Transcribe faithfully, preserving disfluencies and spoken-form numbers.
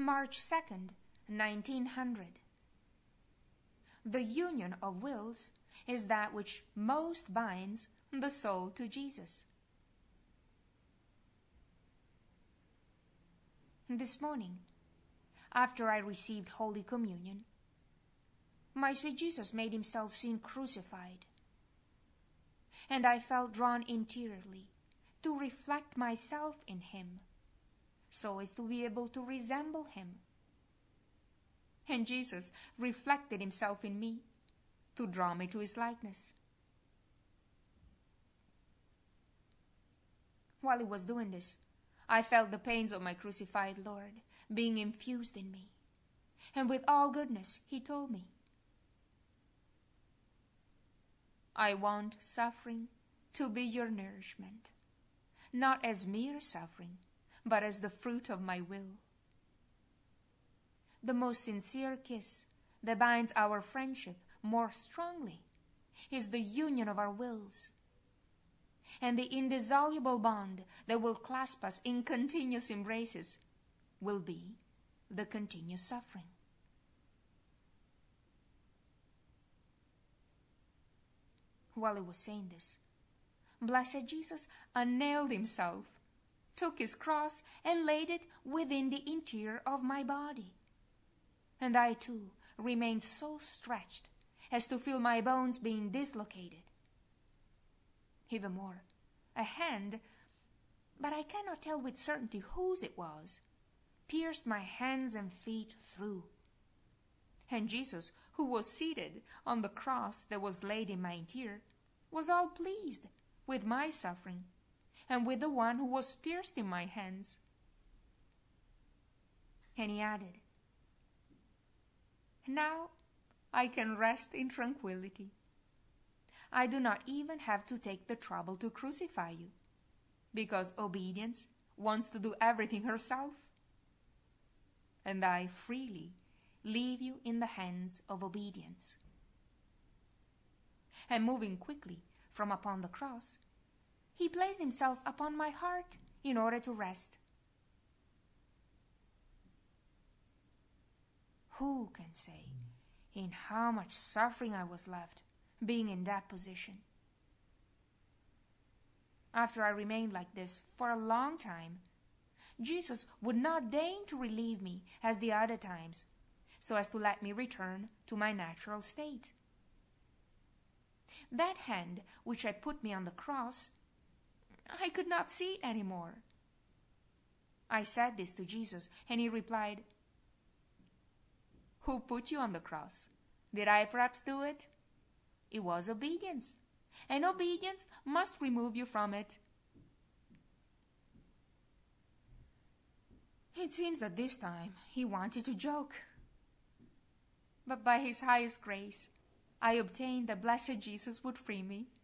March second, nineteen hundred. The union of wills is that which most binds the soul to Jesus. This morning, after I received Holy Communion, my sweet Jesus made himself seem crucified, and I felt drawn interiorly to reflect myself in him, so as to be able to resemble him. And Jesus reflected himself in me to draw me to his likeness. While he was doing this, I felt the pains of my crucified Lord being infused in me. And with all goodness, he told me, I want suffering to be your nourishment, not as mere suffering, but as the fruit of my will. The most sincere kiss that binds our friendship more strongly is the union of our wills. And the indissoluble bond that will clasp us in continuous embraces will be the continuous suffering. While he was saying this, blessed Jesus unnailed himself, took his cross, and laid it within the interior of my body. And I too remained so stretched as to feel my bones being dislocated. Even more, a hand, but I cannot tell with certainty whose it was, pierced my hands and feet through. And Jesus, who was seated on the cross that was laid in my interior, was all pleased with my suffering and with the one who was pierced in my hands. And he added, now I can rest in tranquility. I do not even have to take the trouble to crucify you, because obedience wants to do everything herself. And I freely leave you in the hands of obedience. And moving quickly from upon the cross, he placed himself upon my heart in order to rest. Who can say in how much suffering I was left, being in that position? After I remained like this for a long time, Jesus would not deign to relieve me as the other times, so as to let me return to my natural state. That hand which had put me on the cross, I could not see it any more. I said this to Jesus, and he replied, who put you on the cross? Did I perhaps do it? It was obedience, and obedience must remove you from it. It seems that this time he wanted to joke. But by his highest grace, I obtained that blessed Jesus would free me,